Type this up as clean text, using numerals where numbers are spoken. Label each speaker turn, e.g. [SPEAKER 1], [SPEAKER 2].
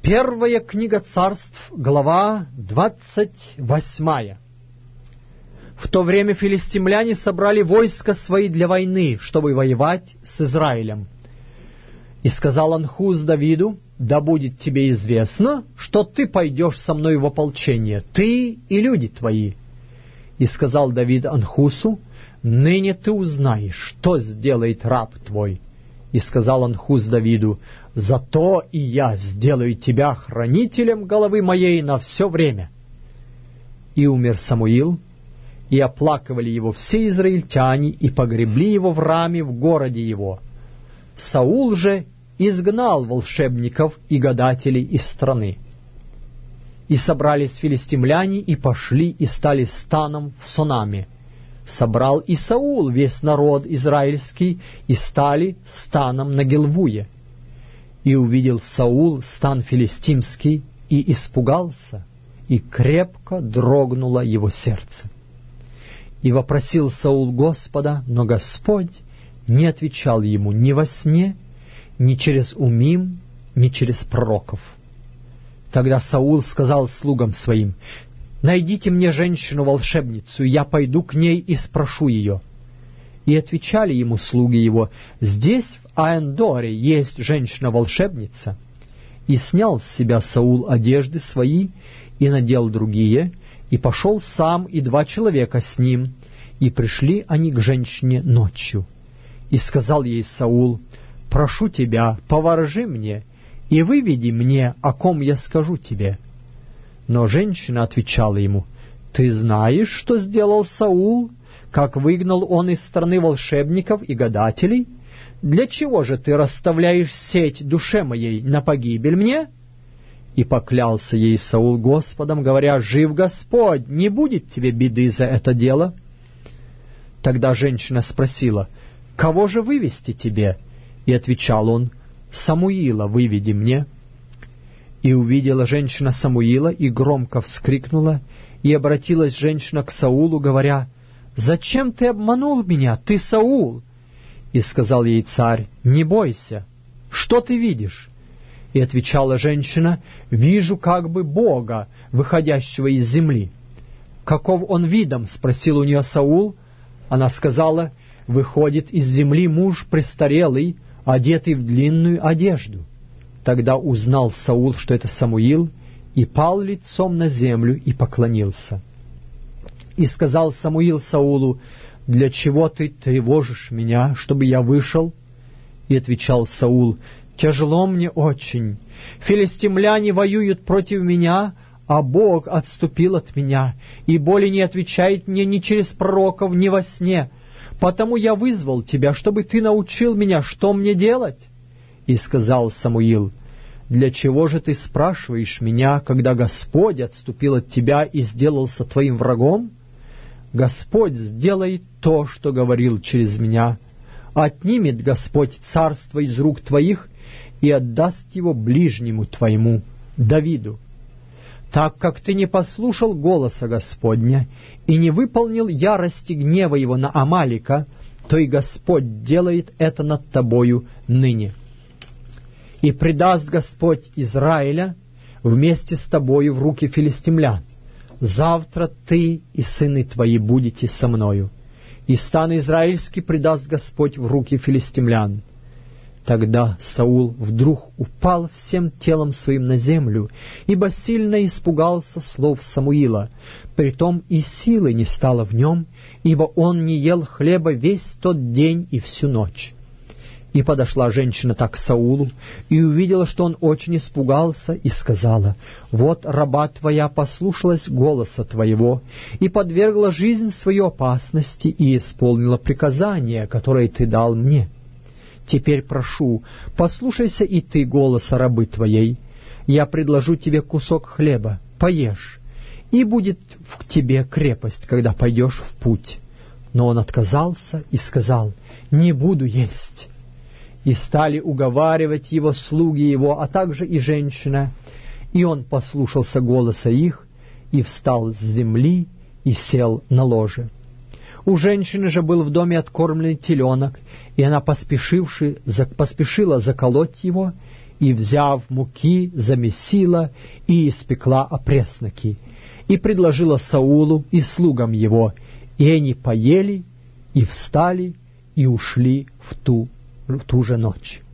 [SPEAKER 1] Первая книга Царств, глава 28. В то время филистимляне собрали войска свои для войны, чтобы воевать с Израилем. И сказал Анхус Давиду: «Да будет тебе известно, что ты пойдешь со мной в ополчение, ты и люди твои». И сказал Давид Анхусу: «Ныне ты узнаешь, что сделает раб твой». И сказал Анхус Давиду: «Зато и я сделаю тебя хранителем головы моей на все время». И умер Самуил, и оплакивали его все израильтяне, и погребли его в Раме в городе его. Саул же изгнал волшебников и гадателей из страны. И собрались филистимляне, и пошли, и стали станом в Сонаме. Собрал и Саул весь народ израильский, и стали станом на Гилвуе. И увидел Саул стан филистимский, и испугался, и крепко дрогнуло его сердце. И вопросил Саул Господа, но Господь не отвечал ему ни во сне, ни через умим, ни через пророков. Тогда Саул сказал слугам своим: «Найдите мне женщину-волшебницу, и я пойду к ней и спрошу ее». И отвечали ему слуги его: «Здесь, в Аэндоре, есть женщина-волшебница». И снял с себя Саул одежды свои, и надел другие, и пошел сам, и 2 человека с ним, и пришли они к женщине ночью. И сказал ей Саул: «Прошу тебя, поворожи мне, и выведи мне, о ком я скажу тебе». Но женщина отвечала ему: «Ты знаешь, что сделал Саул, как выгнал он из страны волшебников и гадателей? Для чего же ты расставляешь сеть душе моей на погибель мне?» И поклялся ей Саул Господом, говоря: «Жив Господь, не будет тебе беды за это дело». Тогда женщина спросила: «Кого же вывести тебе?» И отвечал он: «Самуила выведи мне». И увидела женщина Самуила, и громко вскрикнула, и обратилась женщина к Саулу, говоря: «Зачем ты обманул меня, ты Саул?» И сказал ей царь: «Не бойся, что ты видишь?» И отвечала женщина: «Вижу как бы Бога, выходящего из земли». «Каков он видом?» — спросил у нее Саул. Она сказала: «Выходит из земли муж престарелый, одетый в длинную одежду». Тогда узнал Саул, что это Самуил, и пал лицом на землю и поклонился. И сказал Самуил Саулу: «Для чего ты тревожишь меня, чтобы я вышел?» И отвечал Саул: «Тяжело мне очень. Филистимляне воюют против меня, а Бог отступил от меня, и более не отвечает мне ни через пророков, ни во сне. Потому я вызвал тебя, чтобы ты научил меня, что мне делать». И сказал Самуил: «Для чего же ты спрашиваешь меня, когда Господь отступил от тебя и сделался твоим врагом? Господь сделает то, что говорил через меня. Отнимет Господь царство из рук твоих и отдаст его ближнему твоему, Давиду. Так как ты не послушал голоса Господня и не выполнил ярости гнева его на Амалика, то и Господь делает это над тобою ныне. И предаст Господь Израиля вместе с тобою в руки филистимлян. Завтра ты и сыны твои будете со мною, и стан израильский предаст Господь в руки филистимлян». Тогда Саул вдруг упал всем телом своим на землю, ибо сильно испугался слов Самуила. Притом и силы не стало в нем, ибо он не ел хлеба весь тот день и всю ночь. И подошла женщина так к Саулу, и увидела, что он очень испугался, и сказала: «Вот раба твоя послушалась голоса твоего, и подвергла жизнь свою опасности, и исполнила приказание, которое ты дал мне. Теперь прошу, послушайся и ты голоса рабы твоей. Я предложу тебе кусок хлеба, поешь, и будет в тебе крепость, когда пойдешь в путь». Но он отказался и сказал: «Не буду есть». И стали уговаривать его слуги его, а также и женщина. И он послушался голоса их, и встал с земли, и сел на ложе. У женщины же был в доме откормленный теленок, и она поспешила заколоть его, и, взяв муки, замесила и испекла опресноки, и предложила Саулу и слугам его, и они поели, и встали, и ушли в ту же ночь.